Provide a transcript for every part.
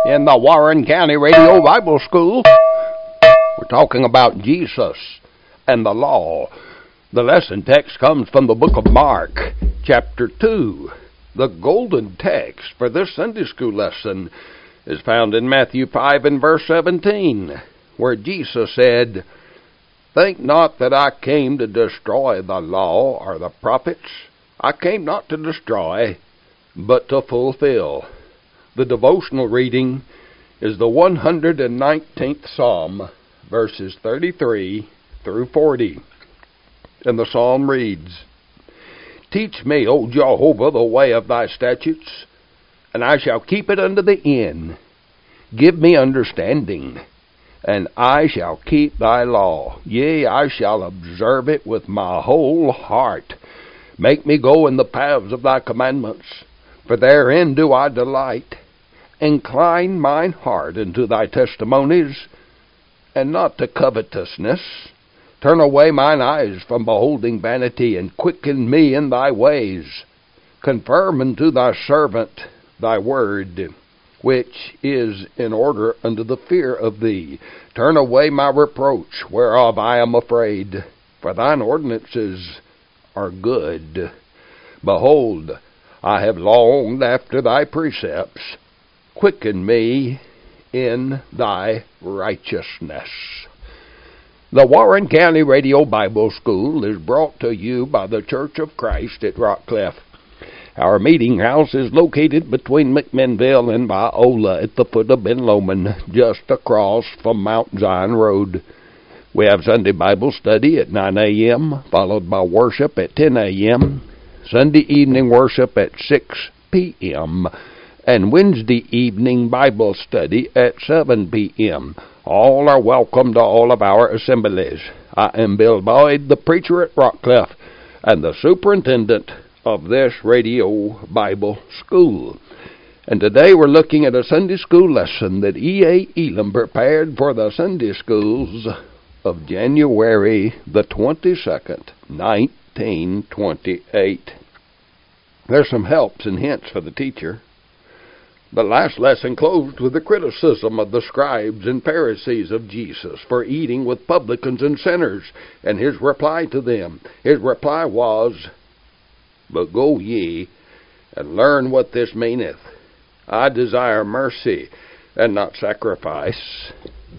in the Warren County Radio Bible School. We're talking about Jesus and the law. The lesson text comes from the book of Mark, chapter 2. The golden text for this Sunday school lesson is found in Matthew 5 and verse 17, where Jesus said, "Think not that I came to destroy the law or the prophets. I came not to destroy, but to fulfill." The devotional reading is the 119th Psalm, verses 33 through 40. And the psalm reads, "Teach me, O Jehovah, the way of thy statutes, and I shall keep it unto the end. Give me understanding, and I shall keep thy law. Yea, I shall observe it with my whole heart. Make me go in the paths of thy commandments, for therein do I delight. Incline mine heart unto thy testimonies, and not to covetousness. Turn away mine eyes from beholding vanity, and quicken me in thy ways. Confirm unto thy servant thy word, which is in order unto the fear of thee. Turn away my reproach, whereof I am afraid, for thine ordinances are good. Behold, I have longed after thy precepts. Quicken me in thy righteousness." The Warren County Radio Bible School is brought to you by the Church of Christ at Rockcliff. Our meeting house is located between McMinnville and Viola at the foot of Ben Lomond, just across from Mount Zion Road. We have Sunday Bible study at 9 a.m., followed by worship at 10 a.m., Sunday evening worship at 6 p.m., and Wednesday evening Bible study at 7 p.m. All are welcome to all of our assemblies. I am Bill Boyd, the preacher at Rockcliff, and the superintendent of this radio Bible school. And today we're looking at a Sunday school lesson that E.A. Elam prepared for the Sunday schools of January the 22nd, 1928. There's some helps and hints for the teacher. The last lesson closed with the criticism of the scribes and Pharisees of Jesus for eating with publicans and sinners, and his reply to them. His reply was, "But go ye, and learn what this meaneth. I desire mercy, and not sacrifice."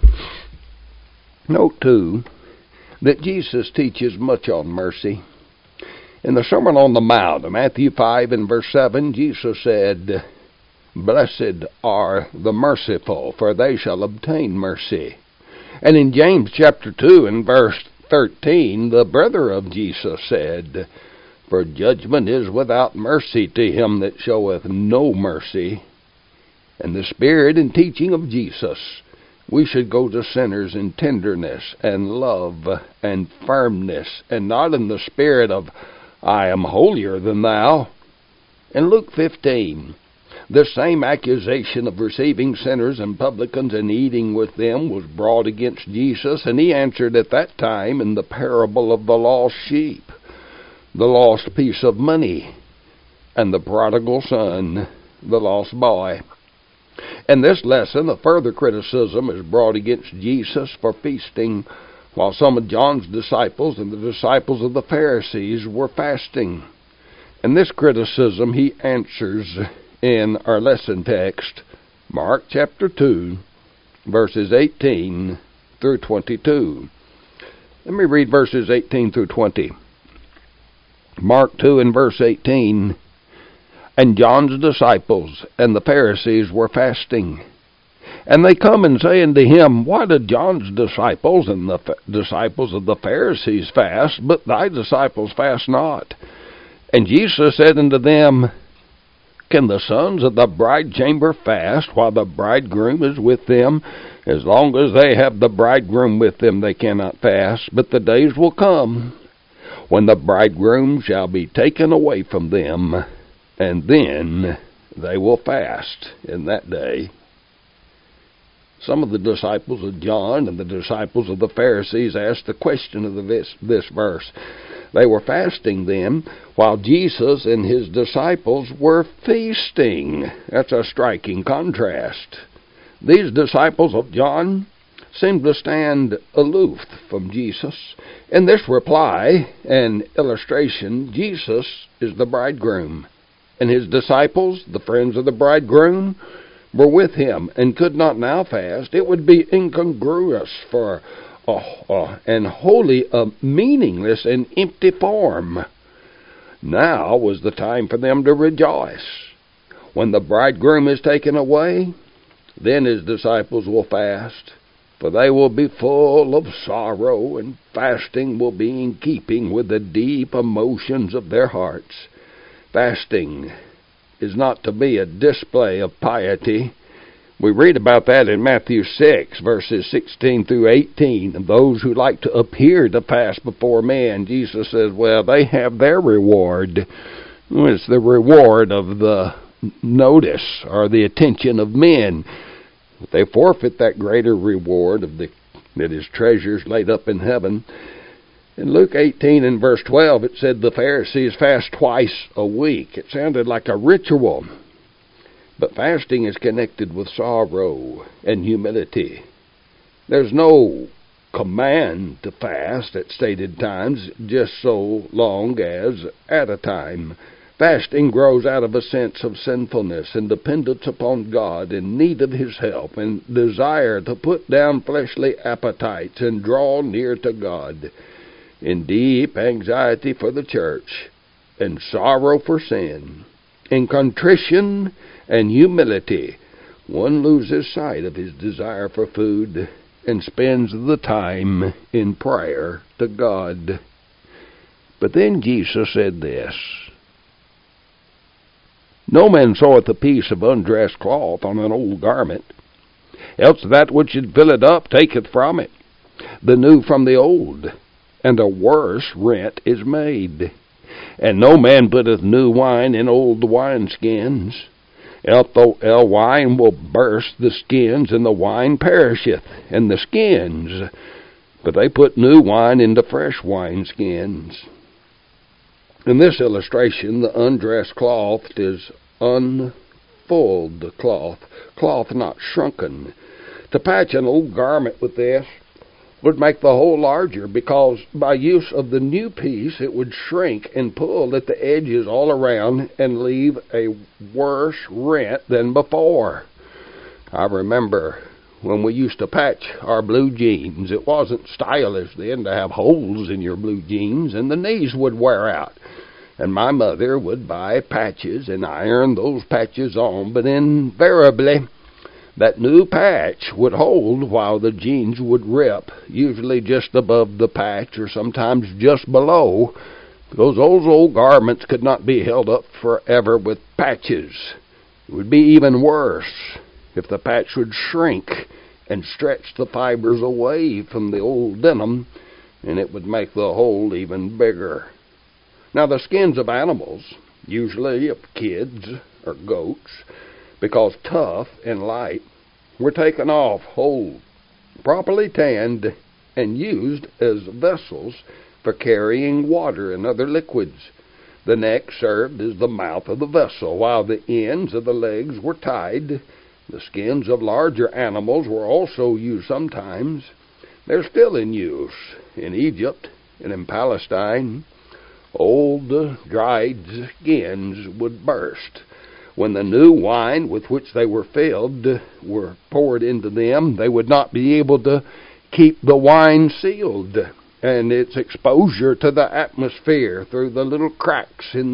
Note, too, that Jesus teaches much on mercy. In the Sermon on the Mount, Matthew 5 and verse 7, Jesus said, "Blessed are the merciful, for they shall obtain mercy." And in James chapter 2 and verse 13, the brother of Jesus said, "For judgment is without mercy to him that showeth no mercy." In the spirit and teaching of Jesus, we should go to sinners in tenderness and love and firmness, and not in the spirit of, "I am holier than thou." In Luke 15, the same accusation of receiving sinners and publicans and eating with them was brought against Jesus, and he answered at that time in the parable of the lost sheep, the lost piece of money, and the prodigal son, the lost boy. In this lesson, a further criticism is brought against Jesus for feasting while some of John's disciples and the disciples of the Pharisees were fasting. In this criticism, he answers in our lesson text, Mark chapter 2, verses 18 through 22. Let me read verses 18 through 20. Mark 2 and verse 18, "And John's disciples and the Pharisees were fasting. And they come and say unto him, Why do John's disciples and the disciples of the Pharisees fast, but thy disciples fast not? And Jesus said unto them, Can the sons of the bride chamber fast while the bridegroom is with them? As long as they have the bridegroom with them, they cannot fast. But the days will come when the bridegroom shall be taken away from them, and then they will fast in that day." Some of the disciples of John and the disciples of the Pharisees asked the question of this verse. They were fasting then, while Jesus and his disciples were feasting. That's a striking contrast. These disciples of John seemed to stand aloof from Jesus. In this reply and illustration, Jesus is the bridegroom, and his disciples, the friends of the bridegroom, were with him and could not now fast. It would be incongruous for and wholly a meaningless and empty form. Now was the time for them to rejoice. When the bridegroom is taken away, then his disciples will fast, for they will be full of sorrow, and fasting will be in keeping with the deep emotions of their hearts. Fasting is not to be a display of piety. We read about that in Matthew 6, verses 16 through 18. And those who like to appear to fast before men, Jesus says, well, they have their reward. It's the reward of the notice or the attention of men. They forfeit that greater reward that is treasures laid up in heaven. In Luke 18 and verse 12, it said the Pharisees fast twice a week. It sounded like a ritual. But fasting is connected with sorrow and humility. There's no command to fast at stated times, just so long as at a time. Fasting grows out of a sense of sinfulness and dependence upon God in need of His help and desire to put down fleshly appetites and draw near to God. In deep anxiety for the church and sorrow for sin, in contrition and humility, one loses sight of his desire for food and spends the time in prayer to God. But then Jesus said this, no man seweth a piece of undressed cloth on an old garment, else that which should fill it up taketh from it the new from the old, and a worse rent is made. And no man putteth new wine in old wineskins, else wine will burst the skins, and the wine perisheth, and the skins. But they put new wine into fresh wineskins. In this illustration, the undressed cloth is unfulled cloth not shrunken. To patch an old garment with this would make the hole larger, because by use of the new piece it would shrink and pull at the edges all around and leave a worse rent than before. I remember when we used to patch our blue jeans. It wasn't stylish then to have holes in your blue jeans, and the knees would wear out. And my mother would buy patches and iron those patches on, but invariably that new patch would hold while the jeans would rip, usually just above the patch or sometimes just below, because those old garments could not be held up forever with patches. It would be even worse if the patch would shrink and stretch the fibers away from the old denim, and it would make the hole even bigger. Now, the skins of animals, usually of kids or goats, because tough and light, were taken off whole, properly tanned, and used as vessels for carrying water and other liquids. The neck served as the mouth of the vessel, while the ends of the legs were tied. The skins of larger animals were also used sometimes. They're still in use in Egypt and in Palestine. Old dried skins would burst. When the new wine with which they were filled were poured into them, they would not be able to keep the wine sealed, and its exposure to the atmosphere through the little cracks in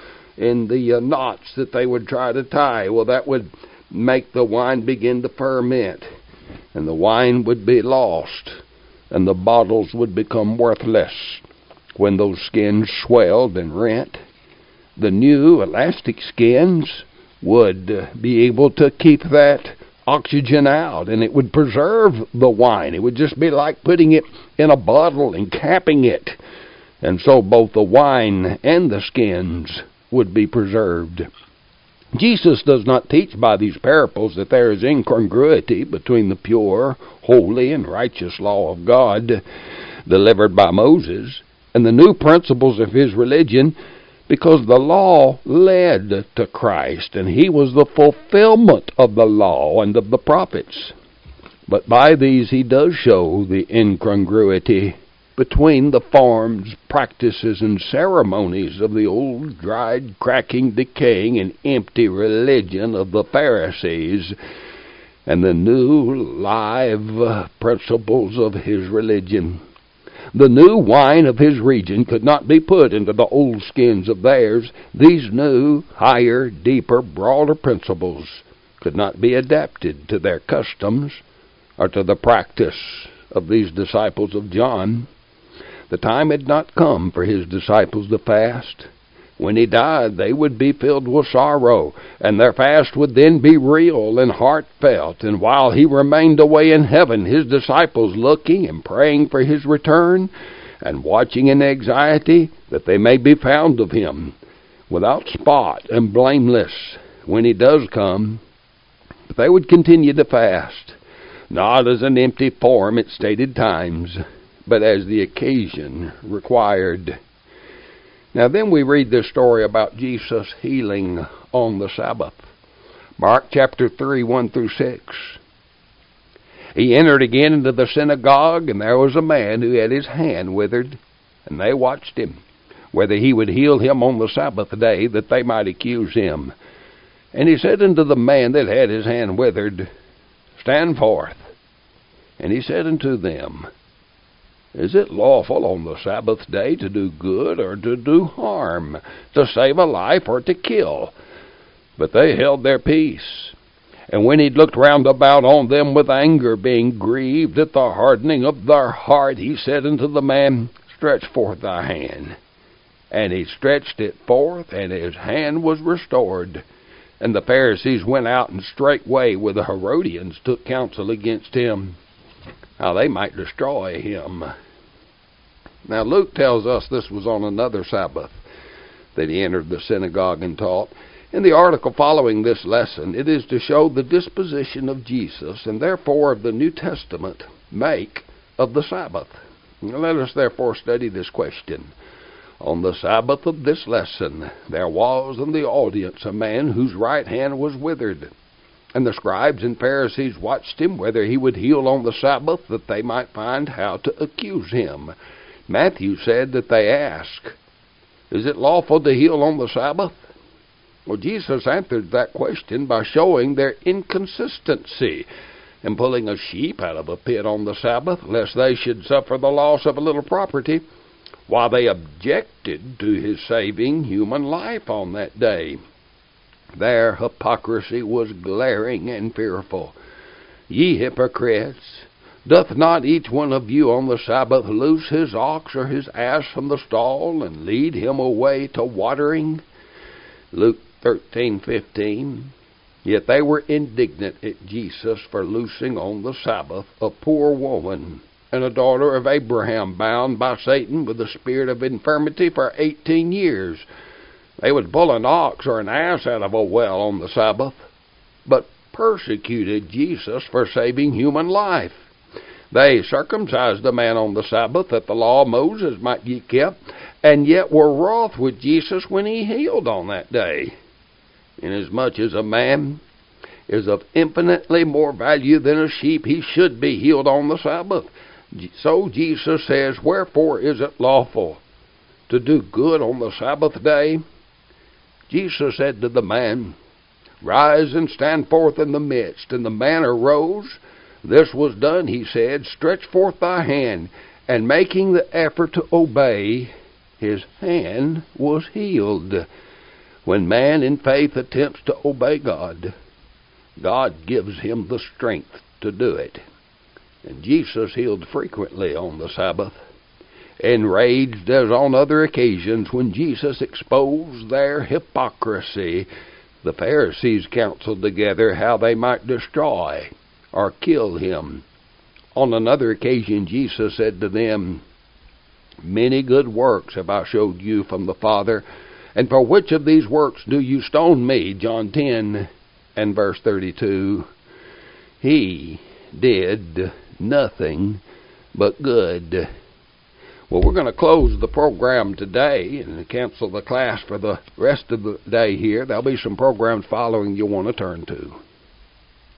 the knots that they would try to tie, well, that would make the wine begin to ferment, and the wine would be lost, and the bottles would become worthless. When those skins swelled and rent, the new elastic skins would be able to keep that oxygen out, and it would preserve the wine. It would just be like putting it in a bottle and capping it. And so both the wine and the skins would be preserved. Jesus does not teach by these parables that there is incongruity between the pure, holy, and righteous law of God delivered by Moses and the new principles of his religion because the law led to Christ, and he was the fulfillment of the law and of the prophets. But by these he does show the incongruity between the forms, practices, and ceremonies of the old, dried, cracking, decaying, and empty religion of the Pharisees, and the new, live principles of his religion. The new wine of his region could not be put into the old skins of theirs. These new, higher, deeper, broader principles could not be adapted to their customs or to the practice of these disciples of John. The time had not come for his disciples to fast. When he died, they would be filled with sorrow, and their fast would then be real and heartfelt. And while he remained away in heaven, his disciples looking and praying for his return, and watching in anxiety that they may be found of him, without spot and blameless, when he does come. But they would continue to fast, not as an empty form at stated times, but as the occasion required. Now then we read this story about Jesus healing on the Sabbath. Mark chapter 3, 1 through 6. He entered again into the synagogue, and there was a man who had his hand withered, and they watched him, whether he would heal him on the Sabbath day, that they might accuse him. And he said unto the man that had his hand withered, Stand forth. And he said unto them, Is it lawful on the Sabbath day to do good or to do harm, to save a life or to kill? But they held their peace. And when he looked round about on them with anger, being grieved at the hardening of their heart, he said unto the man, Stretch forth thy hand. And he stretched it forth, and his hand was restored. And the Pharisees went out, and straightway with the Herodians took counsel against him, how they might destroy him. Now Luke tells us this was on another Sabbath that he entered the synagogue and taught. In the article following this lesson, it is to show the disposition of Jesus, and therefore of the New Testament make of the Sabbath. Now let us therefore study this question. On the Sabbath of this lesson, there was in the audience a man whose right hand was withered. And the scribes and Pharisees watched him, whether he would heal on the Sabbath, that they might find how to accuse him. Matthew said that they asked, Is it lawful to heal on the Sabbath? Well, Jesus answered that question by showing their inconsistency in pulling a sheep out of a pit on the Sabbath, lest they should suffer the loss of a little property, while they objected to his saving human life on that day. Their hypocrisy was glaring and fearful. Ye hypocrites, doth not each one of you on the Sabbath loose his ox or his ass from the stall, and lead him away to watering? Luke 13:15. Yet they were indignant at Jesus for loosing on the Sabbath a poor woman, and a daughter of Abraham, bound by Satan with the spirit of infirmity for 18 years. They would pull an ox or an ass out of a well on the Sabbath, but persecuted Jesus for saving human life. They circumcised a man on the Sabbath that the law of Moses might be kept, and yet were wroth with Jesus when he healed on that day. Inasmuch as a man is of infinitely more value than a sheep, he should be healed on the Sabbath. So Jesus says, Wherefore is it lawful to do good on the Sabbath day? Jesus said to the man, Rise and stand forth in the midst. And the man arose. This was done, he said, Stretch forth thy hand. And making the effort to obey, his hand was healed. When man in faith attempts to obey God, God gives him the strength to do it. And Jesus healed frequently on the Sabbath. Enraged as on other occasions when Jesus exposed their hypocrisy, the Pharisees counseled together how they might destroy or kill him. On another occasion Jesus said to them, Many good works have I showed you from the Father, and for which of these works do you stone me? John 10 and verse 32. He did nothing but good. Well, we're going to close the program today and cancel the class for the rest of the day here. There'll be some programs following you'll want to turn to.